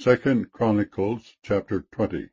2 Chronicles chapter 20.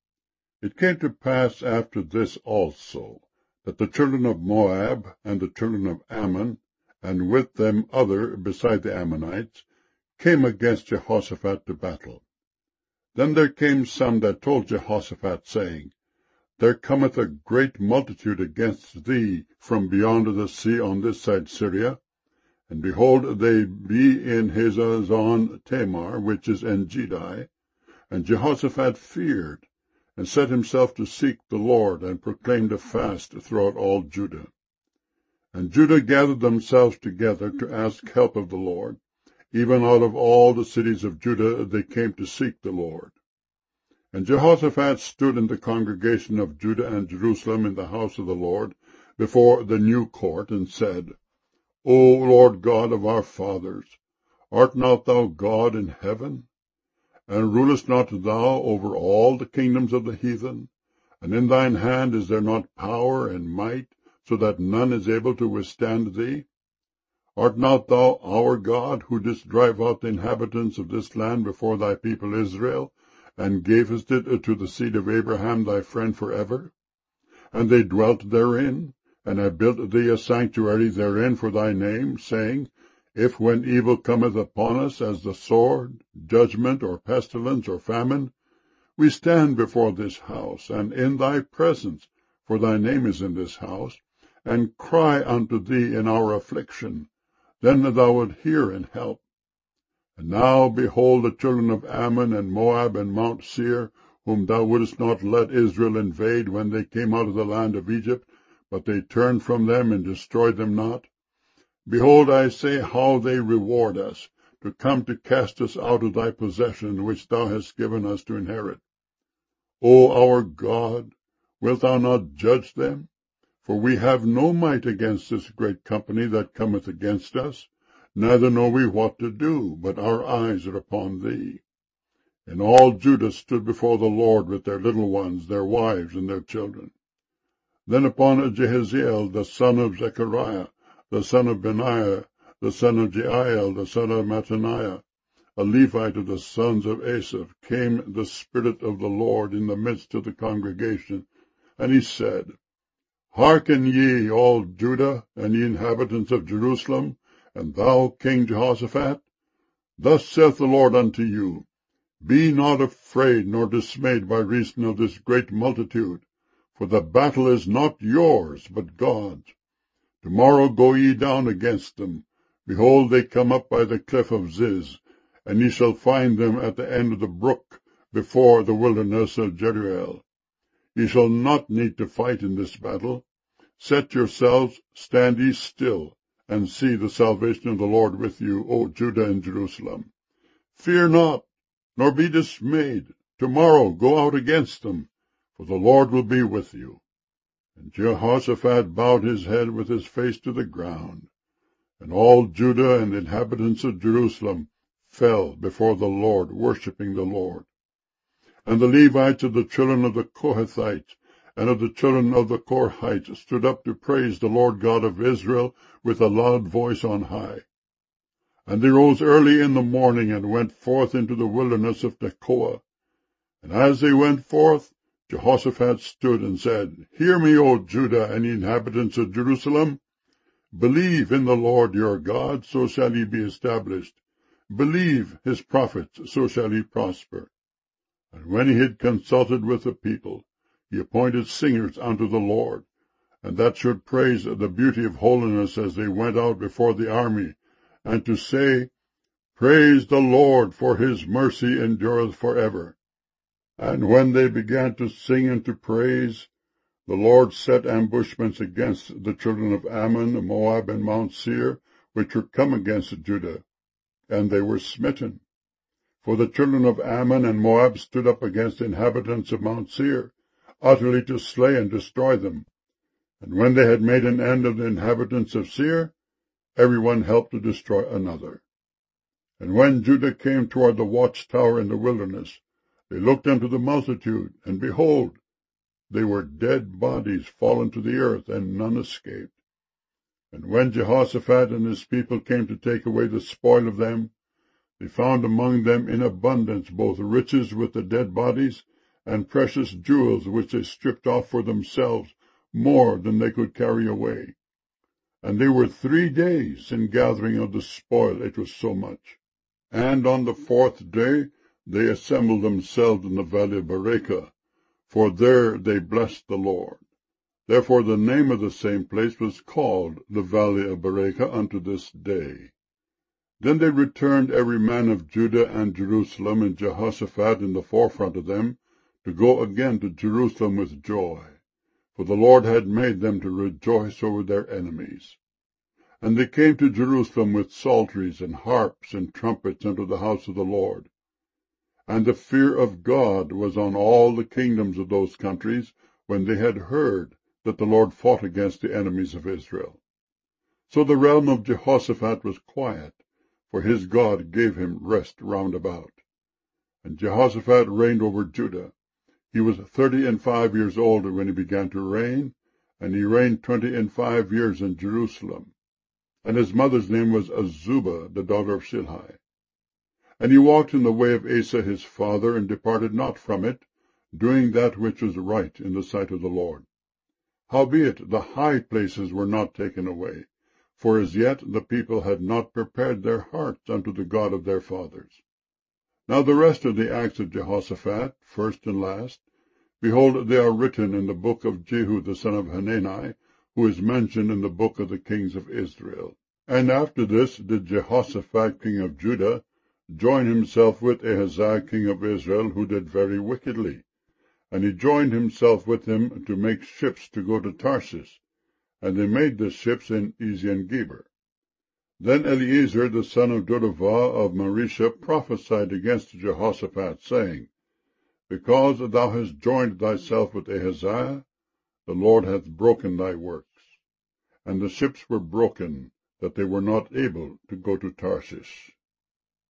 It came to pass after this also, that the children of Moab and the children of Ammon, and with them other beside the Ammonites, came against Jehoshaphat to battle. Then there came some that told Jehoshaphat, saying, There cometh a great multitude against thee from beyond the sea on this side Syria, and behold, they be in Hazazon Tamar, which is Engedi. And Jehoshaphat feared, and set himself to seek the Lord, and proclaimed a fast throughout all Judah. And Judah gathered themselves together to ask help of the Lord. Even out of all the cities of Judah they came to seek the Lord. And Jehoshaphat stood in the congregation of Judah and Jerusalem in the house of the Lord, before the new court, and said, O Lord God of our fathers, art not thou God in heaven? And rulest not thou over all the kingdoms of the heathen? And in thine hand is there not power and might, so that none is able to withstand thee? Art not thou our God, who didst drive out the inhabitants of this land before thy people Israel, and gavest it to the seed of Abraham thy friend forever? And they dwelt therein, and have built thee a sanctuary therein for thy name, saying, If when evil cometh upon us, as the sword, judgment, or pestilence, or famine, we stand before this house, and in thy presence, for thy name is in this house, and cry unto thee in our affliction, then thou wilt hear and help. And now, behold, the children of Ammon and Moab and Mount Seir, whom thou wouldest not let Israel invade when they came out of the land of Egypt, but they turned from them and destroyed them not. Behold, I say, how they reward us, to come to cast us out of thy possession, which thou hast given us to inherit. O our God, wilt thou not judge them? For we have no might against this great company that cometh against us, neither know we what to do, but our eyes are upon thee. And all Judah stood before the Lord with their little ones, their wives, and their children. Then upon Jehaziel, the son of Zechariah, the son of Benaiah, the son of Jeiel, the son of Mattaniah, a Levite of the sons of Asaph, came the Spirit of the Lord in the midst of the congregation, and he said, Hearken ye, all Judah, and ye inhabitants of Jerusalem, and thou, King Jehoshaphat. Thus saith the Lord unto you, Be not afraid nor dismayed by reason of this great multitude, for the battle is not yours, but God's. Tomorrow go ye down against them. Behold, they come up by the cliff of Ziz, and ye shall find them at the end of the brook, before the wilderness of Jeruel. Ye shall not need to fight in this battle. Set yourselves, stand ye still, and see the salvation of the Lord with you, O Judah and Jerusalem. Fear not, nor be dismayed. Tomorrow go out against them, for the Lord will be with you. And Jehoshaphat bowed his head with his face to the ground. And all Judah and the inhabitants of Jerusalem fell before the Lord, worshipping the Lord. And the Levites of the children of the Kohathites and of the children of the Korhites stood up to praise the Lord God of Israel with a loud voice on high. And they rose early in the morning and went forth into the wilderness of Tekoa. And as they went forth, Jehoshaphat stood and said, Hear me, O Judah and ye inhabitants of Jerusalem. Believe in the Lord your God, so shall ye be established. Believe his prophets, so shall ye prosper. And when he had consulted with the people, he appointed singers unto the Lord, and that should praise the beauty of holiness as they went out before the army, and to say, Praise the Lord, for his mercy endureth forever. And when they began to sing and to praise, the Lord set ambushments against the children of Ammon, Moab, and Mount Seir, which were come against Judah, and they were smitten. For the children of Ammon and Moab stood up against the inhabitants of Mount Seir, utterly to slay and destroy them. And when they had made an end of the inhabitants of Seir, every one helped to destroy another. And when Judah came toward the watchtower in the wilderness, they looked unto the multitude, and behold, they were dead bodies fallen to the earth, and none escaped. And when Jehoshaphat and his people came to take away the spoil of them, They found among them in abundance both riches with the dead bodies, and precious jewels which they stripped off for themselves, more than they could carry away. And they were 3 days in gathering of the spoil, it was so much. And on the 4th day they assembled themselves in the valley of Berachah, for there they blessed the Lord. Therefore the name of the same place was called the valley of Berachah unto this day. Then they returned every man of Judah and Jerusalem, and Jehoshaphat in the forefront of them, to go again to Jerusalem with joy. For the Lord had made them to rejoice over their enemies. And they came to Jerusalem with psalteries and harps and trumpets unto the house of the Lord. And the fear of God was on all the kingdoms of those countries, when they had heard that the Lord fought against the enemies of Israel. So the realm of Jehoshaphat was quiet, for his God gave him rest round about. And Jehoshaphat reigned over Judah. He was 35 years old when he began to reign, and he reigned 25 years in Jerusalem. And his mother's name was Azubah, the daughter of Shilhi. And he walked in the way of Asa his father, and departed not from it, doing that which was right in the sight of the Lord. Howbeit the high places were not taken away, for as yet the people had not prepared their hearts unto the God of their fathers. Now the rest of the acts of Jehoshaphat, first and last, behold, they are written in the book of Jehu the son of Hanani, who is mentioned in the book of the kings of Israel. And after this did Jehoshaphat king of Judah join himself with Ahaziah king of Israel, who did very wickedly. And he joined himself with him to make ships to go to Tarshish, and they made the ships in Ezion-Geber. Then Eliezer the son of Dodavah of Marisha prophesied against Jehoshaphat, saying, Because thou hast joined thyself with Ahaziah, the Lord hath broken thy works. And the ships were broken, that they were not able to go to Tarshish.